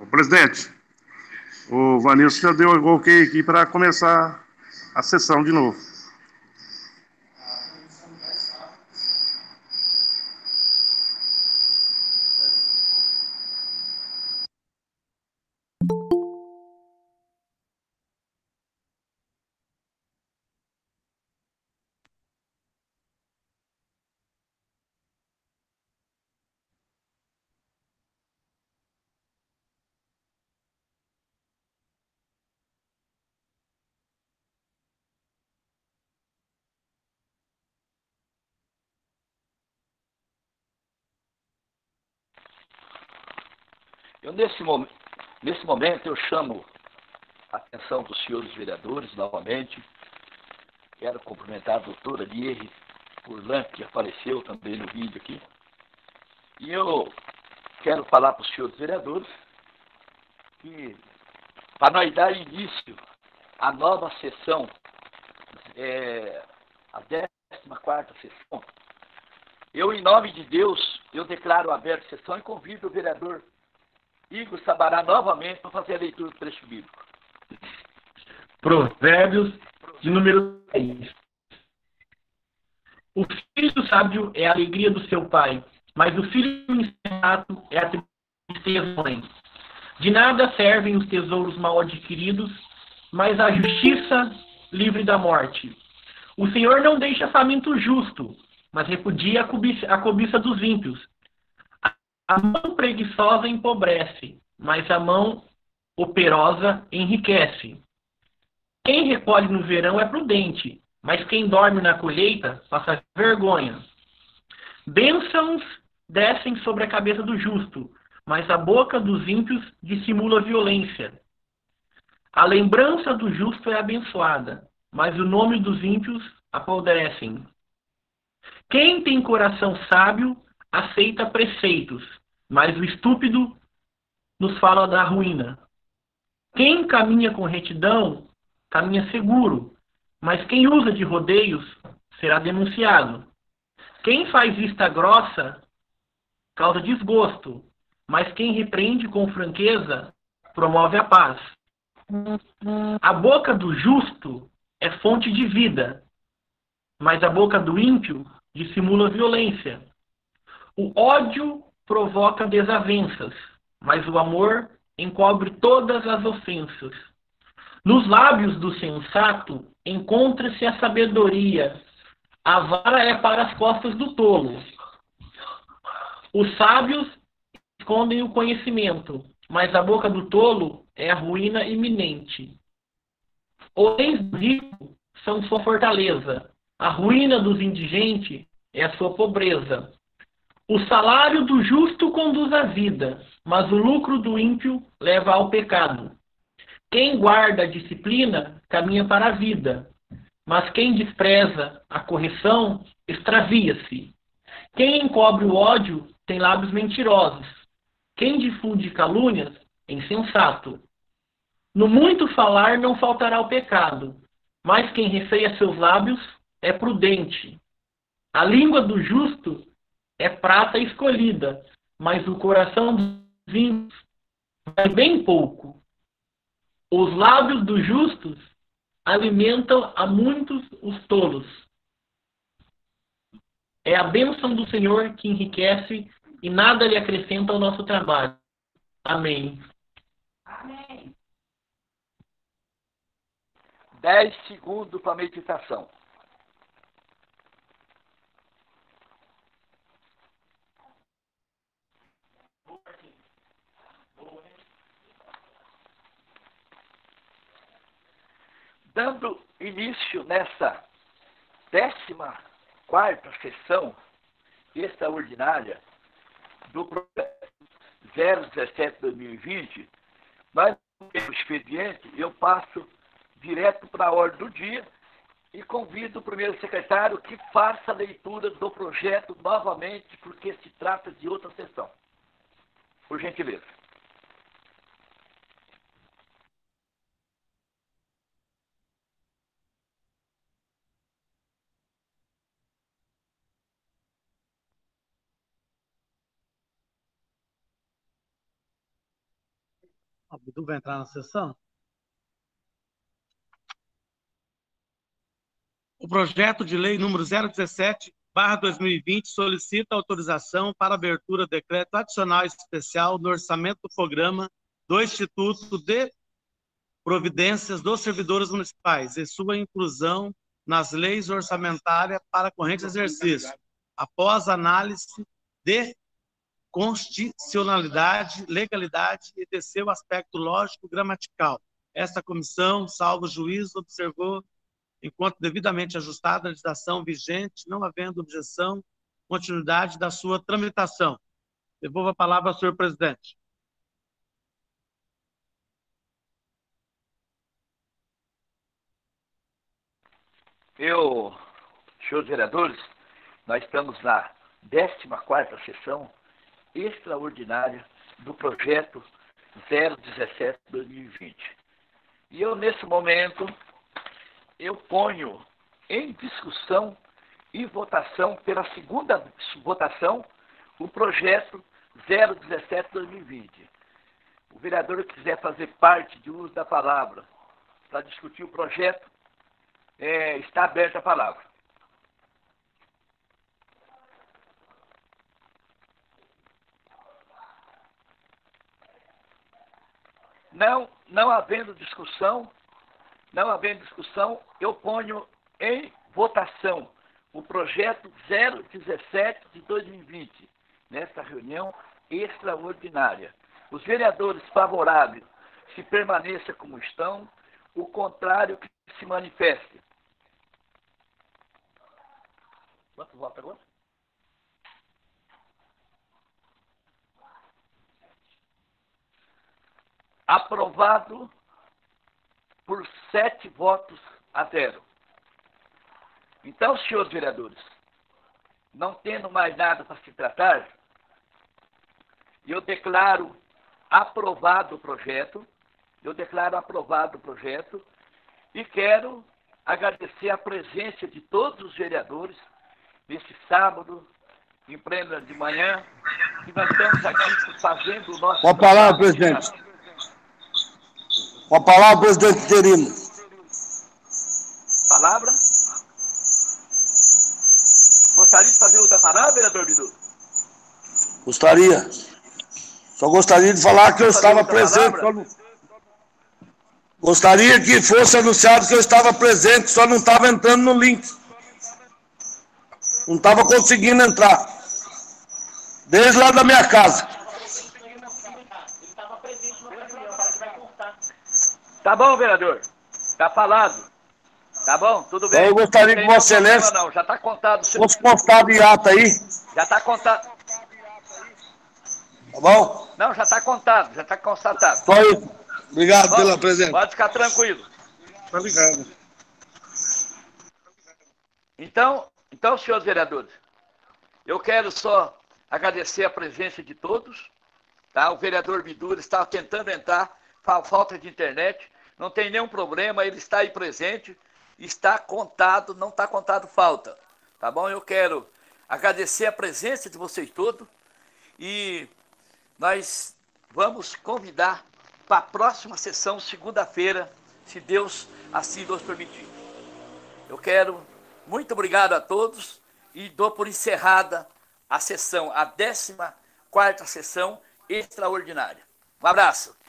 Presidente, o Vanilson já deu o ok aqui para começar a sessão de novo. Nesse momento, eu chamo a atenção dos senhores vereadores novamente. Quero cumprimentar a doutora Lier Furlan, que apareceu também no vídeo aqui. E eu quero falar para os senhores vereadores que, para nós dar início à nova sessão, a 14ª sessão, eu, em nome de Deus, eu declaro aberta a sessão e convido o vereador Igor Sabará novamente para fazer a leitura do trecho bíblico. Provérbios, de número 6. O filho sábio é a alegria do seu pai, mas o filho insensato é a tristeza da mãe. De nada servem os tesouros mal adquiridos, mas a justiça livre da morte. O Senhor não deixa faminto justo, mas repudia a cobiça dos ímpios. A mão preguiçosa empobrece, mas a mão operosa enriquece. Quem recolhe no verão é prudente, mas quem dorme na colheita passa vergonha. Bênçãos descem sobre a cabeça do justo, mas a boca dos ímpios dissimula violência. A lembrança do justo é abençoada, mas o nome dos ímpios apodrecem. Quem tem coração sábio aceita preceitos, mas o estúpido nos fala da ruína. Quem caminha com retidão caminha seguro, mas quem usa de rodeios será denunciado. Quem faz vista grossa causa desgosto, mas quem repreende com franqueza promove a paz. A boca do justo é fonte de vida, mas a boca do ímpio dissimula violência. O ódio provoca desavenças, mas o amor encobre todas as ofensas. Nos lábios do sensato encontra-se a sabedoria. A vara é para as costas do tolo. Os sábios escondem o conhecimento, mas a boca do tolo é a ruína iminente. Os bens do rico são sua fortaleza. A ruína dos indigentes é a sua pobreza. O salário do justo conduz à vida, mas o lucro do ímpio leva ao pecado. Quem guarda a disciplina caminha para a vida, mas quem despreza a correção extravia-se. Quem encobre o ódio tem lábios mentirosos. Quem difunde calúnias é insensato. No muito falar não faltará o pecado, mas quem receia seus lábios é prudente. A língua do justo é prata escolhida, mas o coração dos ímpios vai bem pouco. Os lábios dos justos alimentam a muitos os tolos. É a bênção do Senhor que enriquece e nada lhe acrescenta ao nosso trabalho. Amém. Amém. 10 segundos para meditação. Dando início nessa 14ª sessão extraordinária do projeto 017-2020, nós, no expediente, eu passo direto para a ordem do dia e convido o primeiro secretário que faça a leitura do projeto novamente, porque se trata de outra sessão. Por gentileza. O Bidu vai entrar na sessão. O projeto de lei número 017/2020 solicita autorização para abertura de decreto adicional especial no orçamento do programa do Instituto de Providências dos Servidores Municipais e sua inclusão nas leis orçamentárias para corrente exercício, após análise de constitucionalidade, legalidade e de seu aspecto lógico-gramatical. Esta comissão, salvo juízo, observou, enquanto devidamente ajustada a legislação vigente, não havendo objeção, continuidade da sua tramitação. Devolvo a palavra ao senhor presidente. Senhores vereadores, nós estamos na 14ª sessão extraordinária do projeto 017/2020. E eu, nesse momento, eu ponho em discussão e votação, pela segunda votação, o projeto 017/2020. O vereador que quiser fazer parte de uso da palavra para discutir o projeto, está aberta a palavra. Não havendo discussão, eu ponho em votação o projeto 017 de 2020, nesta reunião extraordinária. Os vereadores favoráveis se permaneçam como estão, o contrário que se manifeste. Quanto voto agora? Aprovado por 7 votos a 0. Então, senhores vereadores, não tendo mais nada para se tratar, eu declaro aprovado o projeto, e quero agradecer a presença de todos os vereadores nesse sábado, em plena de manhã, que nós estamos aqui fazendo o nosso... Com a palavra, presidente. Com a palavra, presidente interino. Palavra? Gostaria de fazer outra palavra, vereador Bidu? Gostaria. Só gostaria de falar que eu estava presente. Gostaria que fosse anunciado que eu estava presente, só não estava entrando no link. Não estava conseguindo entrar. Desde lá da minha casa. Tá bom, vereador. Tá falado. Tá bom? Tudo bem. Eu gostaria que Vossa Excelência... Não, já está contado. Fosse constado em ata aí. Já está contado. Tá bom? Não, já está contado, já está constatado. Só isso. Obrigado pela presença. Pode ficar tranquilo. Obrigado. Então, senhores vereadores, eu quero só agradecer a presença de todos. Tá? O vereador Bidu estava tentando entrar, falta de internet, não tem nenhum problema, ele está aí presente, está contado, não está contado falta. Tá bom? Eu quero agradecer a presença de vocês todos e nós vamos convidar para a próxima sessão, segunda-feira, se Deus assim nos permitir. Eu quero, muito obrigado a todos e dou por encerrada a sessão, a 14ª sessão extraordinária. Um abraço.